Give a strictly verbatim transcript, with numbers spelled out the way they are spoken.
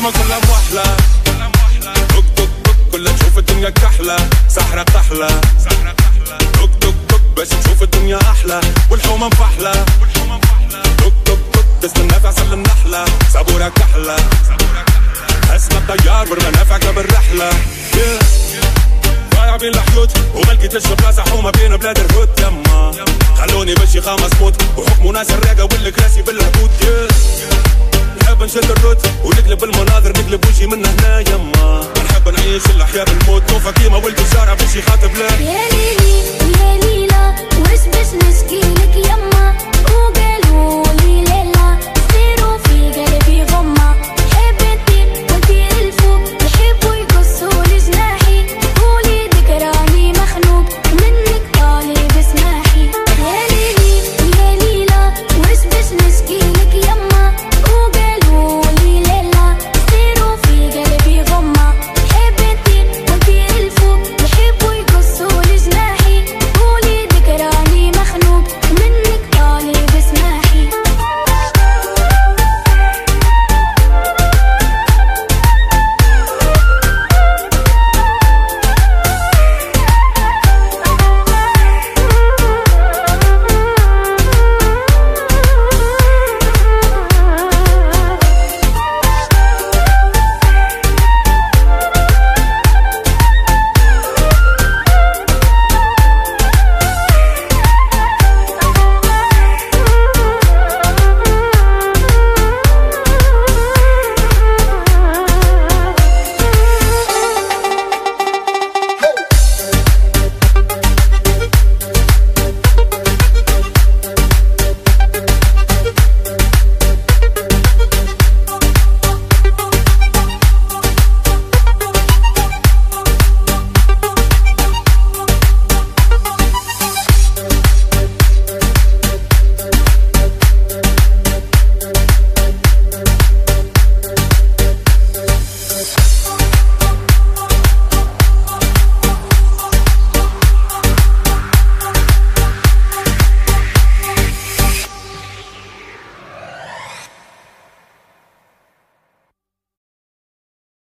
الحومة كلها موحلة، دق دق دق كلها تشوف الدنيا كحلة، سحرة قحلة دق دق دق باش تشوف الدنيا أحلى، والحومة مفحلة دق دق دق تستنى في عسل النحلة، صابورة كحلة اسمك طيار والمنافع بالرحلة. ضايع بين الحيوت وما لقيتش بلاصة حومة بين بلاد الهود، يما خلوني بشي خمس موت وحكموا ناس الراقة والكراسي بالهبوط. نحب نشد الروت ونقلب المناظر، نقلب وجهي من هنا يما، نحب نعيش الأحياء بالموت، توفى كيما ولد الشارع بشي خاطب له. يا ليلي يا ليلى واش باش نشكي